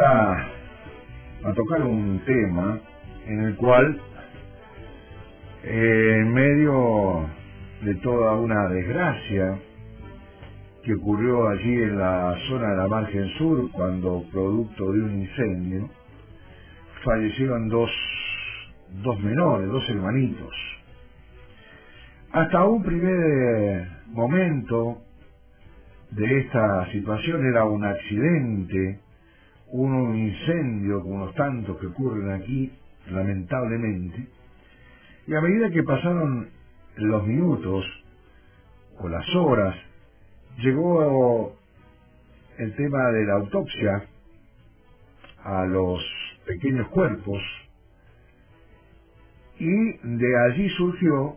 a tocar un tema en el cual, en medio de toda una desgracia que ocurrió allí en la zona de la margen sur, cuando producto de un incendio fallecieron dos menores, dos hermanitos. Hasta un primer momento de esta situación era un accidente, un incendio como los tantos que ocurren aquí, lamentablemente, y a medida que pasaron los minutos o las horas, llegó el tema de la autopsia a los pequeños cuerpos, y de allí surgió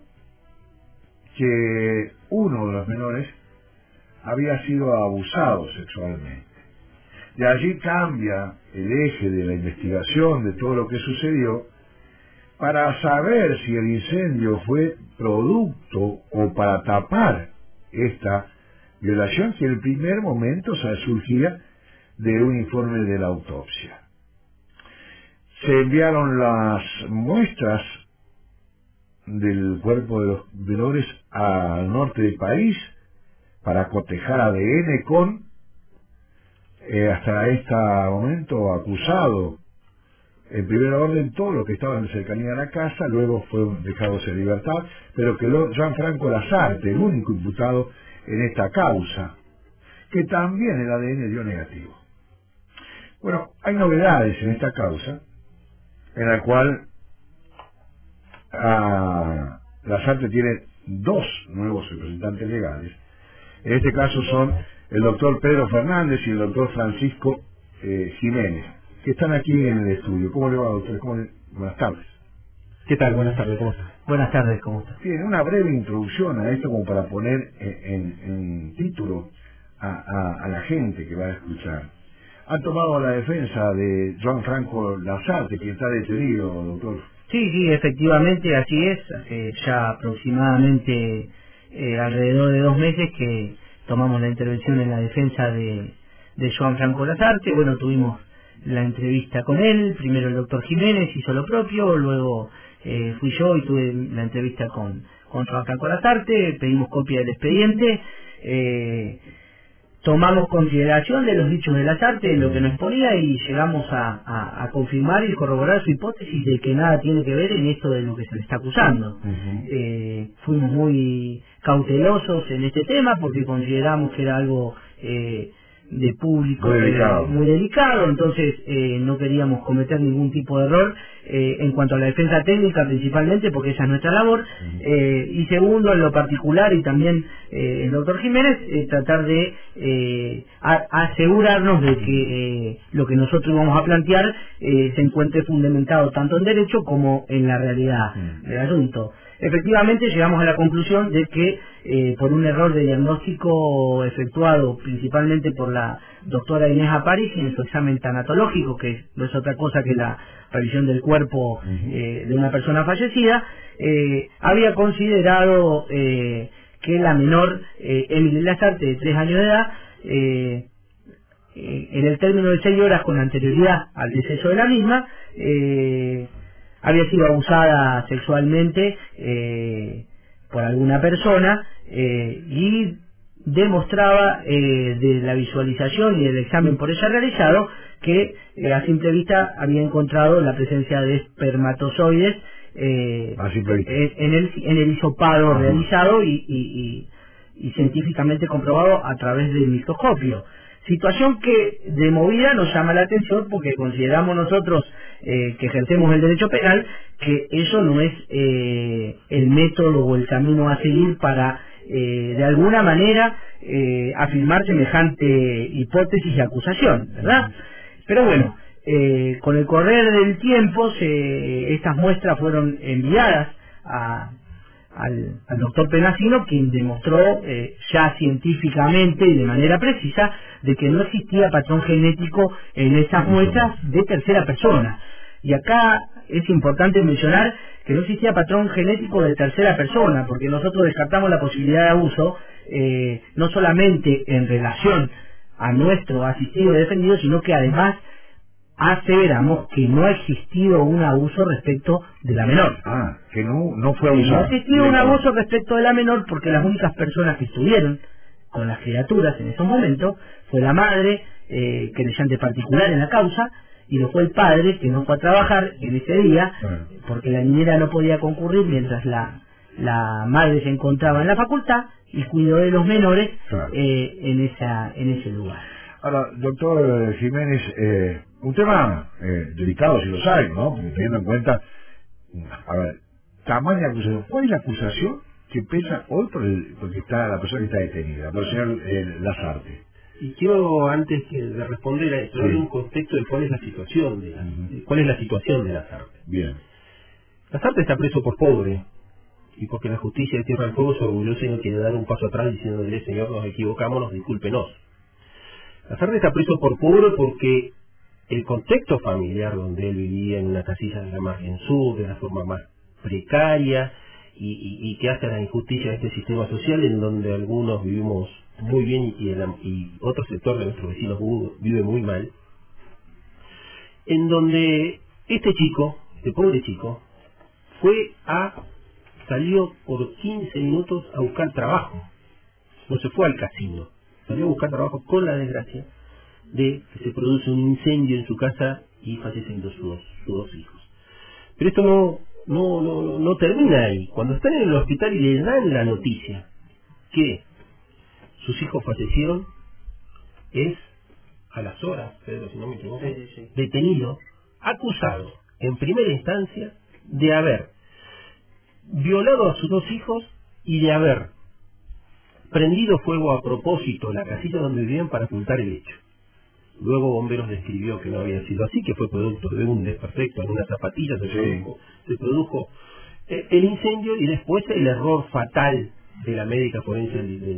que uno de los menores había sido abusado sexualmente. De allí cambia el eje de la investigación de todo lo que sucedió para saber si el incendio fue producto o para tapar esta violación que en el primer momento surgía de un informe de la autopsia. Se enviaron las muestras del cuerpo de los menores al norte del país para cotejar ADN con hasta este momento acusado en primer orden todo lo que estaba en cercanía de la casa, luego fueron dejados en libertad, pero quedó Gianfranco Lasarte, el único imputado en esta causa, que también el ADN dio negativo. Bueno, hay novedades en esta causa, en la cual Lasarte tiene dos nuevos representantes legales. En este caso son el doctor Pedro Fernández y el doctor Francisco Jiménez, que están aquí en el estudio. ¿Cómo le va, doctor? Buenas tardes. ¿Qué tal? Buenas tardes, ¿cómo está? Buenas tardes, ¿cómo está? Bien, una breve introducción a esto como para poner en título a la gente que va a escuchar. Han tomado la defensa de Gianfranco Lasarte, quien está detenido, doctor. Sí, efectivamente, así es. Hace ya aproximadamente alrededor de 2 meses que tomamos la intervención en la defensa de Gianfranco Lasarte. Bueno, tuvimos la entrevista con él, primero el doctor Jiménez hizo lo propio, luego fui yo y tuve la entrevista con Gianfranco Lasarte, pedimos copia del expediente, tomamos consideración de los dichos de Lasarte, de lo que nos ponía, y llegamos a confirmar y corroborar su hipótesis de que nada tiene que ver en esto de lo que se le está acusando. Fuimos muy cautelosos en este tema porque consideramos que era algo de público muy delicado, entonces no queríamos cometer ningún tipo de error en cuanto a la defensa técnica, principalmente porque esa es nuestra labor, y segundo, en lo particular, y también el doctor Jiménez, tratar de asegurarnos de que lo que nosotros vamos a plantear se encuentre fundamentado tanto en derecho como en la realidad del asunto. Efectivamente llegamos a la conclusión de que por un error de diagnóstico efectuado principalmente por la doctora Inés Aparici en su examen tanatológico, que no es otra cosa que la revisión del cuerpo de una persona fallecida, había considerado que la menor, Emily Lasarte, de 3 años de edad, en el término de 6 horas con anterioridad al deceso de la misma, había sido abusada sexualmente por alguna persona, y demostraba de la visualización y del examen por ella realizado que a simple vista había encontrado la presencia de espermatozoides en el hisopado realizado y científicamente comprobado a través del microscopio. Situación que de movida nos llama la atención porque consideramos nosotros que ejercemos el derecho penal que eso no es el método o el camino a seguir para de alguna manera afirmar semejante hipótesis y acusación, ¿verdad? Pero bueno, con el correr del tiempo estas muestras fueron enviadas al doctor Penasino, quien demostró ya científicamente y de manera precisa de que no existía patrón genético en esas muestras de tercera persona. Y acá es importante mencionar que no existía patrón genético de tercera persona, porque nosotros descartamos la posibilidad de abuso no solamente en relación a nuestro asistido y defendido, sino que además aseveramos que no ha existido un abuso respecto de la menor. Que no fue No abusada. ha existido un abuso respecto de la menor porque las únicas personas que estuvieron con las criaturas en esos momentos fue la madre, querellante particular en la causa, y lo fue el padre, que no fue a trabajar en ese día porque la niñera no podía concurrir mientras la madre se encontraba en la facultad y cuidó de los menores en ese lugar. Ahora, doctor Jiménez, un tema delicado si los hay, ¿no? Porque teniendo en cuenta, a ver, tamaña acusación. ¿Cuál es la acusación que pesa hoy porque está la persona que está detenida, por el señor Lasarte? Y quiero, antes de responder a esto, darle un contexto de cuál es la situación de Lasarte. Bien. Lasarte está preso por pobre, y porque la justicia de Tierra del Fuego se orgullosa y no quiere dar un paso atrás diciéndole, señor, nos equivocamos, discúlpenos. Lasarte está preso por pobre porque el contexto familiar donde él vivía en una casilla de la margen sur, de la forma más precaria, y que hace la injusticia de este sistema social en donde algunos vivimos muy bien y otro sector de nuestros vecinos vive muy mal, en donde este pobre chico, salió por 15 minutos a buscar trabajo, no se fue al casino, salió a buscar trabajo con la desgracia de que se produce un incendio en su casa y fallecen sus dos hijos. Pero esto no termina ahí. Cuando están en el hospital y le dan la noticia que sus hijos fallecieron, es a las horas, Pedro, si no me equivoco, detenido, acusado en primera instancia de haber violado a sus dos hijos y de haber prendido fuego a propósito la casilla donde vivían para ocultar el hecho. Luego Bomberos describió que no había sido así, que fue producto de un desperfecto en una zapatilla, se produjo el incendio y después el error fatal de la médica forense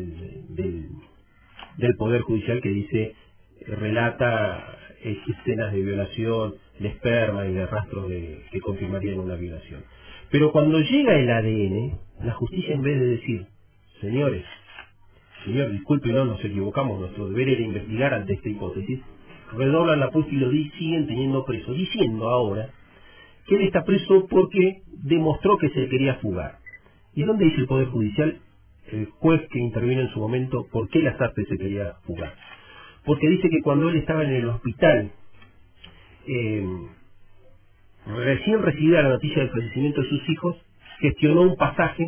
del Poder Judicial que dice, relata escenas de violación, de esperma y de rastros que confirmarían una violación. Pero cuando llega el ADN, la justicia, en vez de decir, señor, discúlpenos, nos equivocamos, nuestro deber era investigar ante esta hipótesis, redoblan la apuesta y lo siguen teniendo preso, diciendo ahora que él está preso porque demostró que se quería fugar. ¿Y dónde dice el Poder Judicial, el juez que intervino en su momento, por qué Lasarte se quería fugar? Porque dice que cuando él estaba en el hospital, recién recibida la noticia del fallecimiento de sus hijos, gestionó un pasaje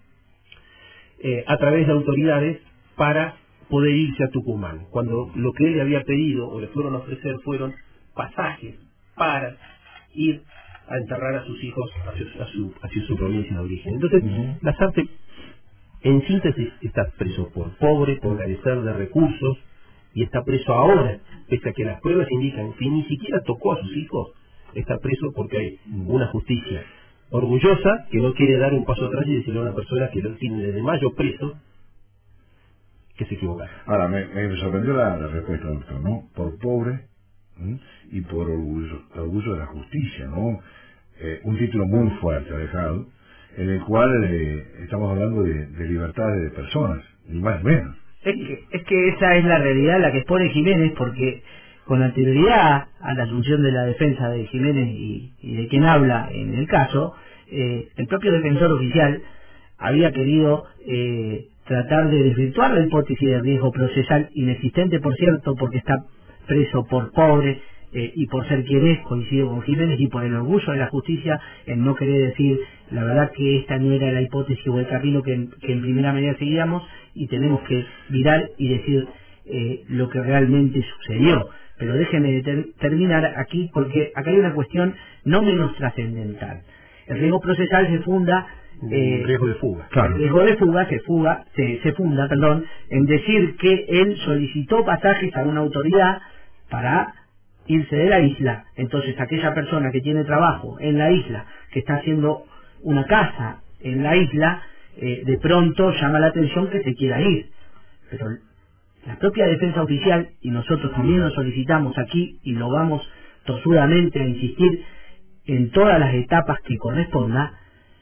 a través de autoridades para poder irse a Tucumán, cuando lo que él le había pedido o le fueron a ofrecer fueron pasajes para ir a enterrar a sus hijos hacia su provincia de origen. Entonces, Lasarte, en síntesis, está preso por pobre, por carecer de recursos, y está preso ahora, pese a que las pruebas indican que ni siquiera tocó a sus hijos, está preso porque hay una justicia orgullosa que no quiere dar un paso atrás y decirle a una persona que lo tiene desde mayo preso que se equivoca. Ahora, me sorprendió la respuesta, doctor, ¿no? Por pobre y por orgullo de la justicia, ¿no? Un título muy fuerte ha dejado, en el cual estamos hablando de libertades de personas, ni más ni menos. Es que esa es la realidad la que expone Jiménez, porque con anterioridad a la asunción de la defensa de Jiménez y de quien habla en el caso, el propio defensor oficial había querido tratar de desvirtuar la hipótesis de riesgo procesal, inexistente por cierto, porque está preso por pobre y por ser quien es, coincido con Jiménez, y por el orgullo de la justicia en no querer decir la verdad que esta no era la hipótesis o el camino que en primera medida seguíamos, y tenemos que mirar y decir lo que realmente sucedió. Pero déjenme terminar aquí, porque acá hay una cuestión no menos trascendental. El riesgo procesal se funda riesgo de fuga. Claro. El riesgo de fuga se funda en decir que él solicitó pasajes a una autoridad para irse de la isla. Entonces aquella persona que tiene trabajo en la isla, que está haciendo una casa en la isla, de pronto llama la atención que se quiera ir. Pero la propia defensa oficial, y nosotros también lo solicitamos aquí y lo vamos tosudamente a insistir en todas las etapas que corresponda,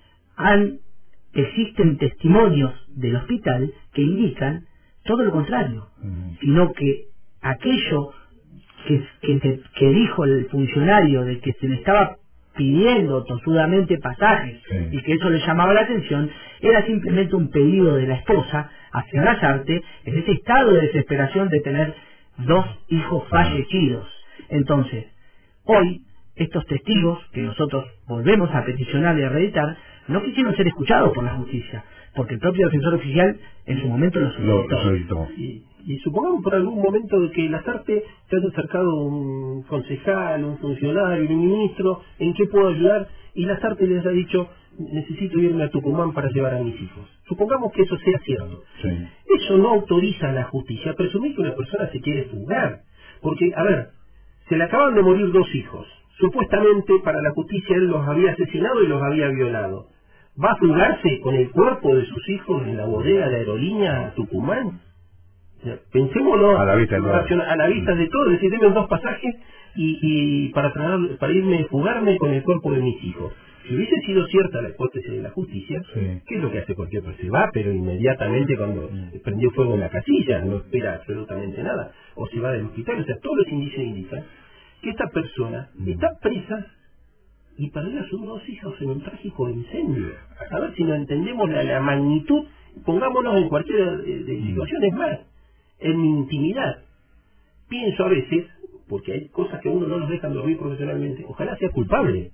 existen testimonios del hospital que indican todo lo contrario, sino que aquello que dijo el funcionario de que se le estaba pidiendo tosudamente pasajes y que eso le llamaba la atención, era simplemente un pedido de la esposa hacia Lasarte en ese estado de desesperación de tener 2 hijos fallecidos. Entonces, hoy, estos testigos que nosotros volvemos a peticionar y a reeditar, no quisieron ser escuchados por la justicia, porque el propio defensor oficial en su momento lo solicitó. Y supongamos por algún momento de que Lasarte te haya acercado un concejal, un funcionario, un ministro, ¿en qué puedo ayudar? Y Lasarte les ha dicho, necesito irme a Tucumán para llevar a mis hijos. Supongamos que eso sea cierto. Eso no autoriza a la justicia a presumir que una persona se quiere fugar. Porque, a ver, se le acaban de morir 2 hijos. Supuestamente para la justicia él los había asesinado y los había violado. ¿Va a fugarse con el cuerpo de sus hijos en la bodega de Aerolínea a Tucumán? O sea, pensémoslo a la vista de todo, es decir, denme 2 pasajes y para irme, fugarme con el cuerpo de mis hijos. Si hubiese sido cierta la hipótesis de la justicia, ¿qué es lo que hace cualquier persona? Se va, pero inmediatamente cuando prendió fuego en la casilla, no espera absolutamente nada, o se va del hospital. O sea, todos los indicios indican que esta persona está presa y perdió a sus 2 hijos en un trágico incendio. A ver si no entendemos la magnitud, pongámonos en cualquiera de situaciones más. En mi intimidad, pienso a veces, porque hay cosas que a uno no nos dejan dormir profesionalmente, ojalá sea culpable.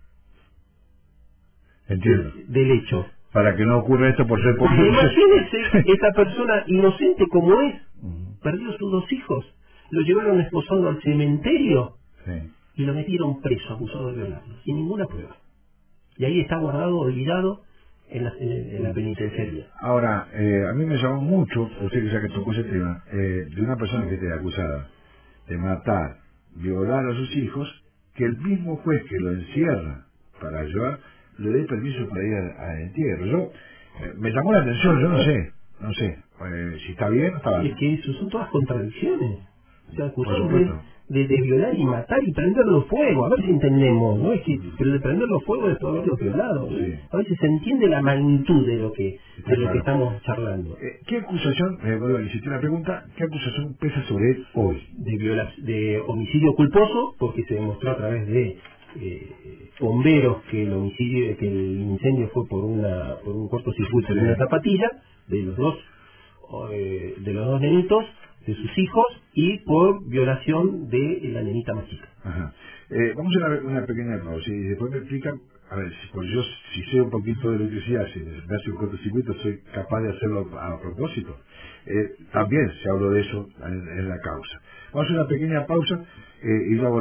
Entiendo. Del hecho. Para que no ocurra esto por ser posible. Imagínese esa persona inocente como es, perdió sus 2 hijos, lo llevaron esposado al cementerio y lo metieron preso, acusado de violarlo, sin ninguna prueba. Y ahí está guardado, olvidado, en la penitenciaria. Ahora, a mí me llamó mucho, usted que ya que tocó ese tema, de una persona que esté acusada de matar, violar a sus hijos, que el mismo juez que lo encierra para llevar, le dé permiso para ir al entierro. Me llamó la atención, yo no sé, si está bien o está mal. Es que eso son todas contradicciones. O sea, acusado de violar y matar y prenderlo fuego, a ver si entendemos, ¿no? Es que, pero de prenderlo fuego después de haberlo violado, a veces se entiende la magnitud de lo que estamos charlando. ¿Qué acusación, vuelvo a insistir la pregunta, qué acusación pesa sobre él hoy? De homicidio culposo, porque se demostró a través de bomberos que el incendio fue por un cortocircuito en una zapatilla de los dos nenitos, de sus hijos, y por violación de la nenita más chica. Vamos a una pequeña pausa y después me explican, a ver, si sé un poquito de electricidad, si me hace un cortocircuito, soy capaz de hacerlo a propósito. También se habló de eso en la causa. Vamos a una pequeña pausa y luego